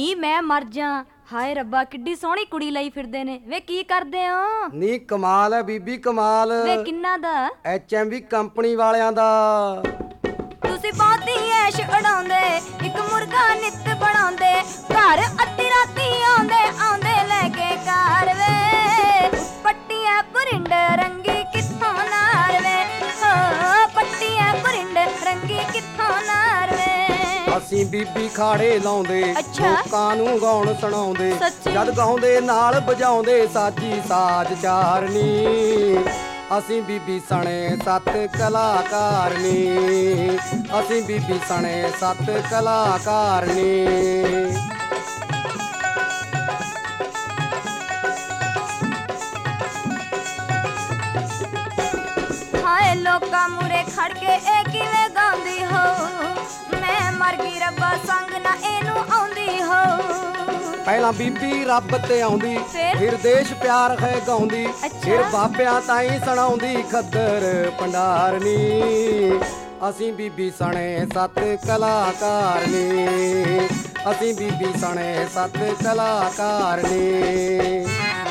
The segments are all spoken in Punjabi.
ਨੀ ਮੈਂ ਮਰ ਜਾ। ਹਾਏ ਰੱਬਾ ਕਿੱਡੀ ਸੋਹਣੀ ਕੁੜੀ ਲਈ ਫਿਰਦੇ ਨੇ ਵੇ, ਕੀ ਕਰਦੇ ਹੋ? ਨੀ ਕਮਾਲ ਹੈ ਬੀਬੀ ਕਮਾਲ। ਵੇ ਕਿੰਨਾ ਦਾ? HMV ਕੰਪਨੀ ਵਾਲਿਆਂ ਦਾ। ਤੁਸੀਂ ਬਹੁਤੀ ਐਸ਼ ਉਡਾਉਂਦੇ, ਇੱਕ ਮੁਰਗਾ ਨਿੱਤ ਬਣਾਉਂਦੇ, ਘਰ ਅੱਧੀ ਰਾਤੀ ਆਉਂਦੇ ਆਉਂਦੇ ਲੈ ਕੇ ਕਾਰ ਵੇ। ਪੱਟੀਆਂ ਪੁਰਿੰਡ ਰੰਗੀ ਕਿੱਥੋਂ ਨਾਰ ਵੇ, ਹੋ ਪੱਟੀਆਂ ਪੁਰਿੰਡ ਰੰਗੀ ਕਿੱਥੋਂ ਨਾਰ ਵੇ। ਅਸੀਂ ਬੀਬੀ ਖਾੜੇ ਲਾਉਂਦੇ, ਲੋਕਾਂ ਨੂੰ ਗਾਉਣ ਸੁਣਾਉਂਦੇ, ਜਦ ਗਾਉਂਦੇ ਨਾਲ ਵਜਾਉਂਦੇ ਸਾਜੀ ਸਾਜ ਚਾਰਨੀ। ਅਸੀਂ ਬੀਬੀ ਸਣੇ 7 ਕਲਾਕਾਰ ਨੀ, ਅਸੀਂ ਬੀਬੀ ਸਣੇ 7 ਕਲਾਕਾਰ ਨੀ। ਹਾਏ ਲੋਕਾਂ ਮੂਰੇ ਖੜ ਕੇ ਇਹ ਕਿਵੇਂ ਗਾਉਂਦੀ ਹੋ, ਮੈਂ ਮਰ ਗਈ ਰੱਬਾ ਸੰਗ ਨਾ ਇਹਨੂੰ ਆਉਂਦੀ ਹੋ। ਪਹਿਲਾਂ ਬੀਬੀ ਰੱਬ ਤੇ ਆਉਂਦੀ, ਫਿਰ ਦੇਸ਼ ਪਿਆਰ ਹੈ ਗਾਉਂਦੀ, ਫਿਰ ਬਾਬਿਆਂ ਤਾਈਂ ਸੁਣਾਉਂਦੀ ਖੱਦਰ ਭੰਡਾਰਨੀ। ਅਸੀਂ ਬੀਬੀ ਸਣੇ 7 ਕਲਾਕਾਰ ਨੀ, ਅਸੀਂ ਬੀਬੀ ਸਣੇ 7 ਕਲਾਕਾਰ ਨੀ।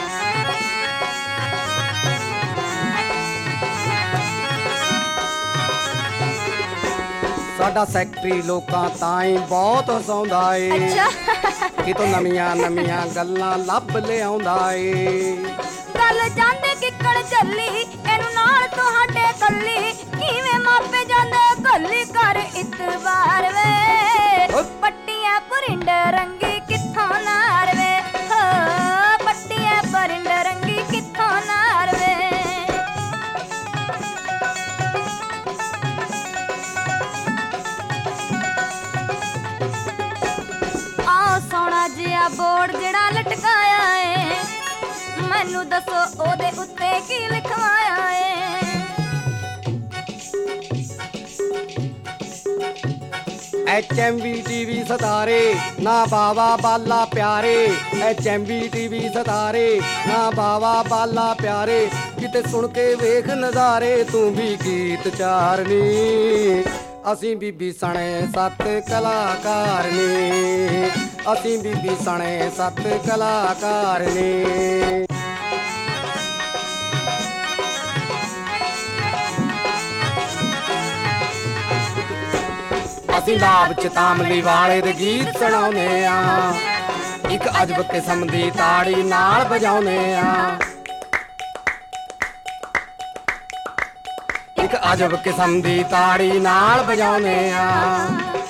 ਸਾਡਾ ਸੈਕਟਰੀ ਲੋਕਾਂ ਤਾਈਂ ਬਹੁਤ ਹਸਾਉਂਦਾ ਏ, ਕਿਤੋਂ ਨਵੀਆਂ ਨਵੀਆਂ ਗੱਲਾਂ ਲੱਭ ਲਿਆਉਂਦਾ ਏ। ਗੱਲ ਜਾਂਦੇ ਕਿੱਕੜ ਚੱਲੀ ਇਹਨੂੰ ਨਾਲ ਤੁਹਾਡੇ ਕੱਲੀ, ਕਿਵੇਂ ਮਾਪੇ ਜਾਂਦੇ ਕੱਲੀ ਕਰ ਇਤਬਾਰ ਵੇ। ਪੱਟੀਆਂ ਪੁਰਿੰਡ ਰੰਗੀ ਕਿੱਥੋਂ ਨਾਰ ਵੇ, ਹੋ ਪੱਟੀਆਂ ਪੁਰਿੰਡ ਰੰਗੀ ਕਿੱਥੋਂ ਨਾਰ ਵੇ। ਸੋਹਣਾ ਜਿਹਾ ਬੋਰਡ ਜਿਹੜਾ ਲਟਕਾਇਆ ਏ, ਮੈਨੂੰ ਦੱਸੋ ਉਹਦੇ ਉੱਤੇ ਕੀ ਲਿਖਵਾਇਆ ਏ। HMV TV ਸਤਾਰੇ ਨਾ ਬਾਵਾ ਬਾਲਾ ਪਿਆਰੇ, HMV TV ਸਤਾਰੇ ਨਾ ਬਾਵਾ ਬਾਲਾ ਪਿਆਰੇ, ਕਿਤੇ ਸੁਣ ਕੇ ਵੇਖ ਨਜ਼ਾਰੇ ਤੂੰ ਵੀ ਗੀਤ ਚਾਰਨੀ। ਅਸੀਂ ਬੀਬੀ ਸਣੇ 7 ਕਲਾਕਾਰ ਨੀ, ਅਸੀਂ ਬੀਬੀ ਸਣੇ 7 ਕਲਾਕਾਰ ਨੀ। ਅਸੀਂ ਲਾਭ ਚ ਤਾਮਲੀ ਵਾਲੇ ਦੇ ਗੀਤ ਸੁਣਾਉਂਦੇ ਆ, ਇੱਕ ਅਜਬ ਕਿਸਮ ਦੀ ਤਾੜੀ ਨਾਲ ਵਜਾਉਂਦੇ ਆ, ਇੱਕ ਅਜਬ ਕਿਸਮ ਦੀ ਤਾੜੀ ਨਾਲ ਵਜਾਉਂਦੇ ਆ।